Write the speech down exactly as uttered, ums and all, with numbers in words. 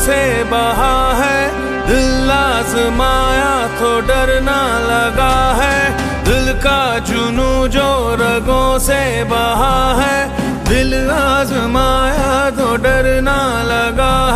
से बहा है, दिल आजमाया तो डरना लगा है। दिल का जुनू जो रगों से बहा है, दिल आजमाया तो डरना लगा